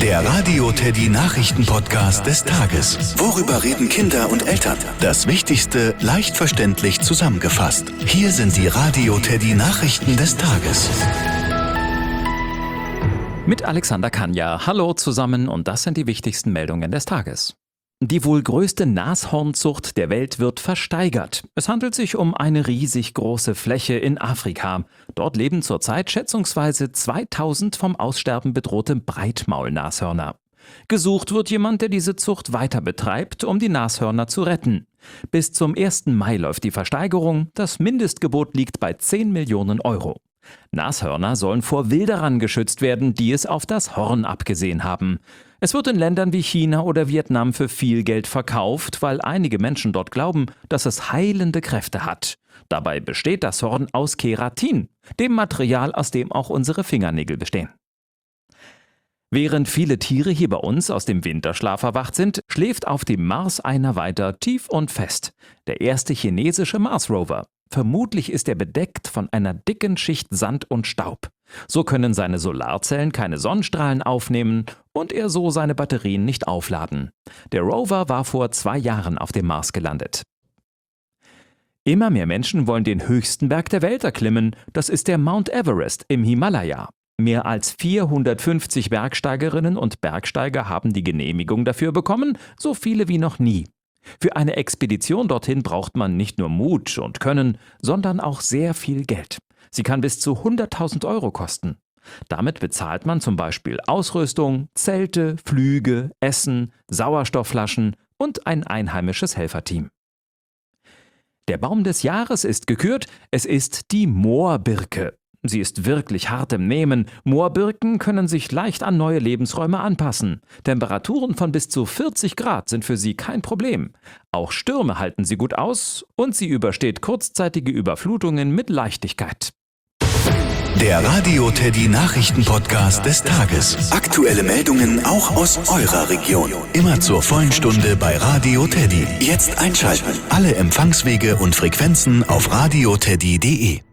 Der Radio Teddy Nachrichten-Podcast des Tages. Worüber reden Kinder und Eltern? Das Wichtigste leicht verständlich zusammengefasst. Hier sind die Radio Teddy Nachrichten des Tages. Mit Alexander Kanja. Hallo zusammen und das sind die wichtigsten Meldungen des Tages. Die wohl größte Nashornzucht der Welt wird versteigert. Es handelt sich um eine riesig große Fläche in Afrika. Dort leben zurzeit schätzungsweise 2000 vom Aussterben bedrohte Breitmaulnashörner. Gesucht wird jemand, der diese Zucht weiter betreibt, um die Nashörner zu retten. Bis zum 1. Mai läuft die Versteigerung. Das Mindestgebot liegt bei 10 Millionen Euro. Nashörner sollen vor Wilderern geschützt werden, die es auf das Horn abgesehen haben. Es wird in Ländern wie China oder Vietnam für viel Geld verkauft, weil einige Menschen dort glauben, dass es heilende Kräfte hat. Dabei besteht das Horn aus Keratin, dem Material, aus dem auch unsere Fingernägel bestehen. Während viele Tiere hier bei uns aus dem Winterschlaf erwacht sind, schläft auf dem Mars einer weiter tief und fest. Der erste chinesische Mars-Rover. Vermutlich ist er bedeckt von einer dicken Schicht Sand und Staub. So können seine Solarzellen keine Sonnenstrahlen aufnehmen und er so seine Batterien nicht aufladen. Der Rover war vor 2 Jahren auf dem Mars gelandet. Immer mehr Menschen wollen den höchsten Berg der Welt erklimmen. Das ist der Mount Everest im Himalaya. Mehr als 450 Bergsteigerinnen und Bergsteiger haben die Genehmigung dafür bekommen, so viele wie noch nie. Für eine Expedition dorthin braucht man nicht nur Mut und Können, sondern auch sehr viel Geld. Sie kann bis zu 100.000 Euro kosten. Damit bezahlt man zum Beispiel Ausrüstung, Zelte, Flüge, Essen, Sauerstoffflaschen und ein einheimisches Helferteam. Der Baum des Jahres ist gekürt, es ist die Moorbirke. Sie ist wirklich hart im Nehmen. Moorbirken können sich leicht an neue Lebensräume anpassen. Temperaturen von bis zu 40 Grad sind für sie kein Problem. Auch Stürme halten sie gut aus und sie übersteht kurzzeitige Überflutungen mit Leichtigkeit. Der Radio Teddy Nachrichten-Podcast des Tages. Aktuelle Meldungen auch aus eurer Region. Immer zur vollen Stunde bei Radio Teddy. Jetzt einschalten. Alle Empfangswege und Frequenzen auf radioteddy.de.